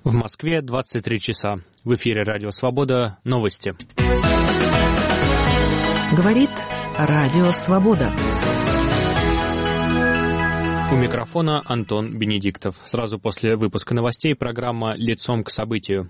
В Москве 23 часа. В эфире «Радио Свобода». Новости. Говорит «Радио Свобода». У микрофона Антон Бенедиктов. Сразу после выпуска новостей программа «Лицом к событию».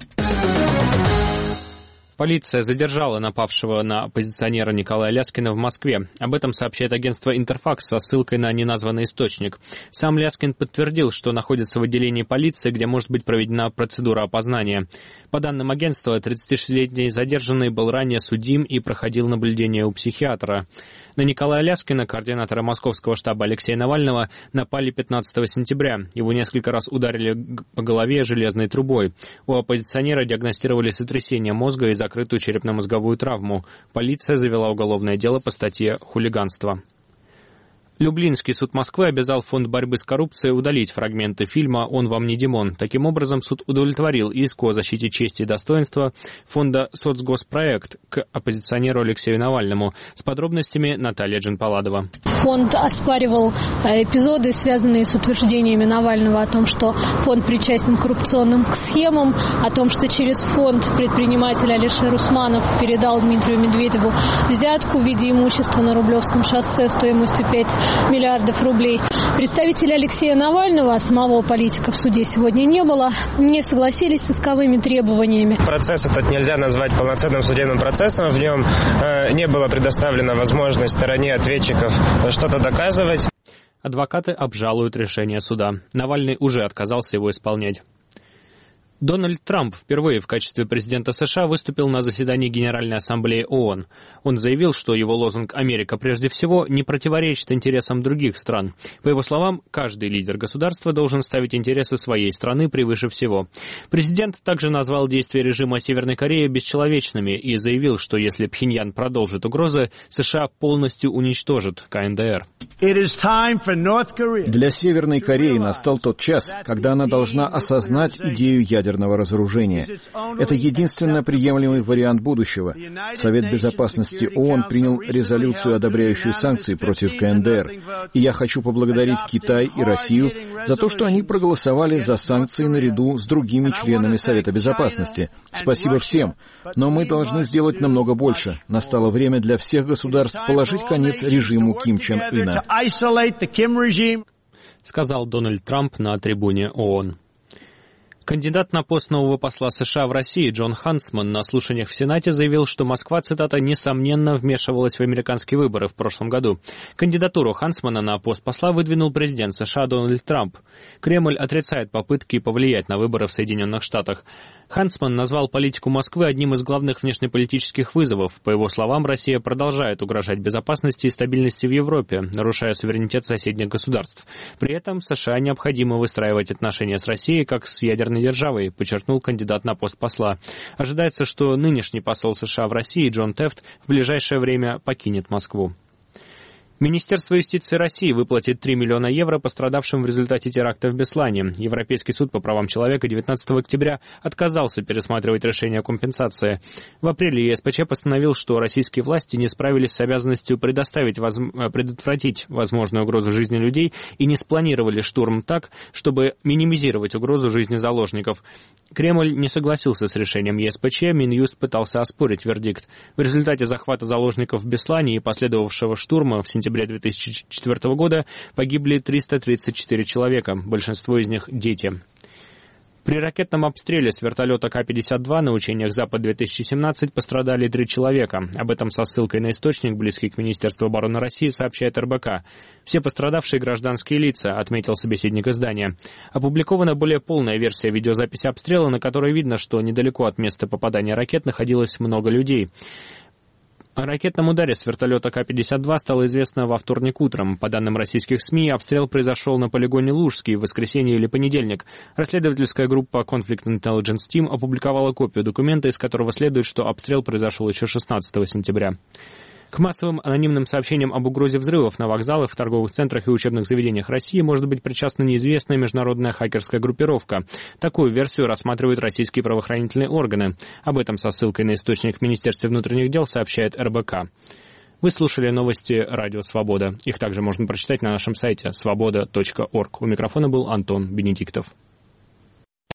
Полиция задержала напавшего на оппозиционера Николая Ляскина в Москве. Об этом сообщает агентство «Интерфакс» со ссылкой на неназванный источник. Сам Ляскин подтвердил, что находится в отделении полиции, где может быть проведена процедура опознания. По данным агентства, 36-летний задержанный был ранее судим и проходил наблюдение у психиатра. На Николая Ляскина, координатора московского штаба Алексея Навального, напали 15 сентября. Его несколько раз ударили по голове железной трубой. У оппозиционера диагностировали сотрясение мозга и закрытую черепно-мозговую травму. Полиция завела уголовное дело по статье «Хулиганство». Люблинский суд Москвы обязал Фонд борьбы с коррупцией удалить фрагменты фильма «Он вам не Димон». Таким образом, суд удовлетворил иску о защите чести и достоинства фонда «Соцгоспроект» к оппозиционеру Алексею Навальному. С подробностями Наталья Джанпаладова. Фонд оспаривал эпизоды, связанные с утверждениями Навального о том, что фонд причастен к коррупционным схемам, о том, что через фонд предприниматель Алишер Усманов передал Дмитрию Медведеву взятку в виде имущества на Рублевском шоссе стоимостью 5 миллиардов рублей. Представители Алексея Навального, самого политика в суде сегодня не было, не согласились с исковыми требованиями. Процесс этот нельзя назвать полноценным судебным процессом. В нем не была предоставлена возможность стороне ответчиков что-то доказывать. Адвокаты обжалуют решение суда. Навальный уже отказался его исполнять. Дональд Трамп впервые в качестве президента США выступил на заседании Генеральной Ассамблеи ООН. Он заявил, что его лозунг «Америка прежде всего» не противоречит интересам других стран. По его словам, каждый лидер государства должен ставить интересы своей страны превыше всего. Президент также назвал действия режима Северной Кореи бесчеловечными и заявил, что если Пхеньян продолжит угрозы, США полностью уничтожит КНДР. Для Северной Кореи настал тот час, когда она должна осознать идею ядерного разоружения. Это единственно приемлемый вариант будущего. Совет Безопасности ООН принял резолюцию, одобряющую санкции против КНДР. И я хочу поблагодарить Китай и Россию за то, что они проголосовали за санкции наряду с другими членами Совета Безопасности. Спасибо всем. Но мы должны сделать намного больше. Настало время для всех государств положить конец режиму Ким Чен Ына, сказал Дональд Трамп на трибуне ООН. Кандидат на пост нового посла США в России Джон Хантсман на слушаниях в Сенате заявил, что Москва, цитата, «несомненно вмешивалась в американские выборы в прошлом году». Кандидатуру Хантсмана на пост посла выдвинул президент США Дональд Трамп. Кремль отрицает попытки повлиять на выборы в Соединенных Штатах. Хантсман назвал политику Москвы одним из главных внешнеполитических вызовов. По его словам, Россия продолжает угрожать безопасности и стабильности в Европе, нарушая суверенитет соседних государств. При этом США необходимо выстраивать отношения с Россией как с ядерной державой, подчеркнул кандидат на пост посла. Ожидается, что нынешний посол США в России Джон Тефт в ближайшее время покинет Москву. Министерство юстиции России выплатит 3 миллиона евро пострадавшим в результате теракта в Беслане. Европейский суд по правам человека 19 октября отказался пересматривать решение о компенсации. В апреле ЕСПЧ постановил, что российские власти не справились с обязанностью предотвратить возможную угрозу жизни людей и не спланировали штурм так, чтобы минимизировать угрозу жизни заложников. Кремль не согласился с решением ЕСПЧ, Минюст пытался оспорить вердикт. В результате захвата заложников в Беслане и последовавшего штурма в сентябре 2004 года погибли 334 человека, большинство из них дети. При ракетном обстреле с вертолета К-52 на учениях «Запад-2017» пострадали 3 человека. Об этом со ссылкой на источник, близкий к Министерству обороны России, сообщает РБК. Все пострадавшие гражданские лица, отметил собеседник издания. Опубликована более полная версия видеозаписи обстрела, на которой видно, что недалеко от места попадания ракет находилось много людей. О ракетном ударе с вертолета К-52 стало известно во вторник утром. По данным российских СМИ, обстрел произошел на полигоне Лужский в воскресенье или понедельник. Расследовательская группа Conflict Intelligence Team опубликовала копию документа, из которого следует, что обстрел произошел еще 16 сентября. К массовым анонимным сообщениям об угрозе взрывов на вокзалах, в торговых центрах и учебных заведениях России может быть причастна неизвестная международная хакерская группировка. Такую версию рассматривают российские правоохранительные органы. Об этом со ссылкой на источник в Министерстве внутренних дел сообщает РБК. Вы слушали новости «Радио Свобода». Их также можно прочитать на нашем сайте svoboda.org. У микрофона был Антон Бенедиктов.